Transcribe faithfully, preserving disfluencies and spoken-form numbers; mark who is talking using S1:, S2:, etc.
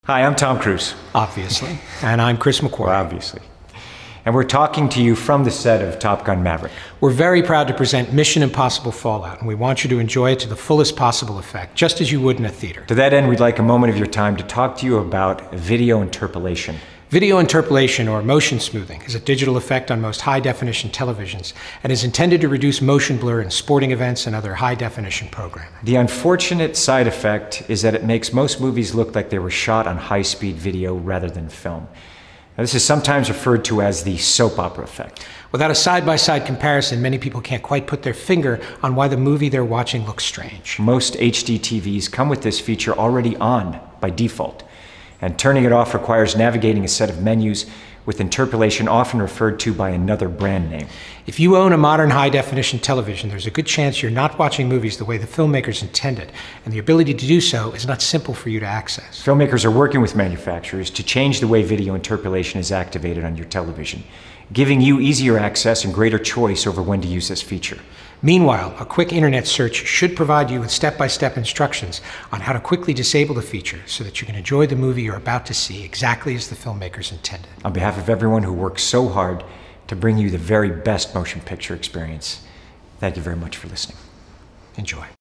S1: Hi, I'm Tom Cruise.
S2: Obviously. And I'm Chris McQuarrie.
S1: Well, obviously. And we're talking to you from the set of Top Gun Maverick.
S2: We're very proud to present Mission Impossible Fallout, and we want you to enjoy it to the fullest possible effect, just as you would in a theater.
S1: To that end, we'd like a moment of your time to talk to you about video interpolation.
S2: Video interpolation, or motion smoothing, is a digital effect on most high-definition televisions and is intended to reduce motion blur in sporting events and other high-definition programming.
S1: The unfortunate side effect is that it makes most movies look like they were shot on high-speed video rather than film. Now, this is sometimes referred to as the soap opera effect.
S2: Without a side-by-side comparison, many people can't quite put their finger on why the movie they're watching looks strange.
S1: Most H D T Vs come with this feature already on by default, and turning it off requires navigating a set of menus with interpolation often referred to by another brand name.
S2: If you own a modern high-definition television, there's a good chance you're not watching movies the way the filmmakers intended, and the ability to do so is not simple for you to access.
S1: Filmmakers are working with manufacturers to change the way video interpolation is activated on your television, giving you easier access and greater choice over when to use this feature.
S2: Meanwhile, a quick internet search should provide you with step-by-step instructions on how to quickly disable the feature so that you can enjoy the movie you're about to see exactly as the filmmakers intended.
S1: On behalf of everyone who works so hard to bring you the very best motion picture experience, thank you very much for listening.
S2: Enjoy.